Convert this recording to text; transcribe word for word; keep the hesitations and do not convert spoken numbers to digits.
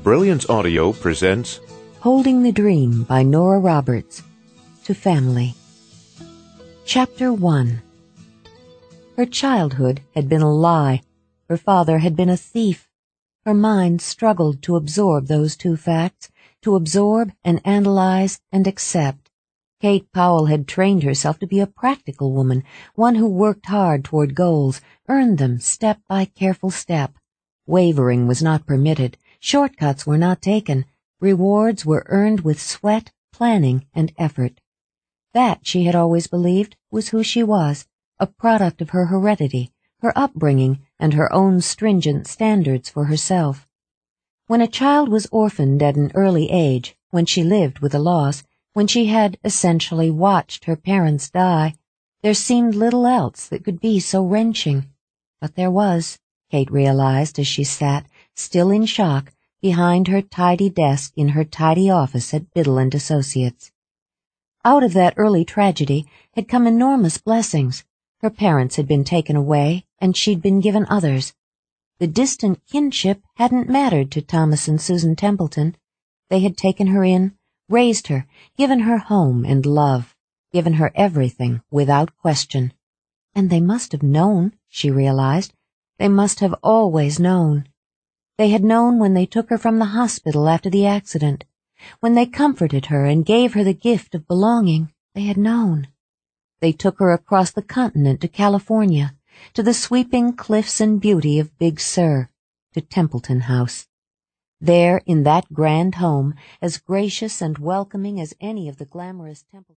Brilliance Audio presents Holding the Dream by Nora Roberts. To Family. Chapter one. Her childhood had been a lie. Her father had been a thief. Her mind struggled to absorb those two facts, to absorb and analyze and accept. Kate Powell had trained herself to be a practical woman, one who worked hard toward goals, earned them step by careful step. Wavering was not permitted. Shortcuts were not taken. Rewards were earned with sweat, planning, and effort. That, she had always believed, was who she was, a product of her heredity, her upbringing, and her own stringent standards for herself. When a child was orphaned at an early age, when she lived with a loss, when she had essentially watched her parents die, there seemed little else that could be so wrenching. But there was, Kate realized as she sat, still in shock, behind her tidy desk in her tidy office at Biddle and Associates. Out of that early tragedy had come enormous blessings. Her parents had been taken away, and she'd been given others. The distant kinship hadn't mattered to Thomas and Susan Templeton. They had taken her in, raised her, given her home and love, given her everything without question. And they must have known, she realized. They must have always known. They had known when they took her from the hospital after the accident. When they comforted her and gave her the gift of belonging, they had known. They took her across the continent to California, to the sweeping cliffs and beauty of Big Sur, to Templeton House. There, in that grand home, as gracious and welcoming as any of the glamorous Templeton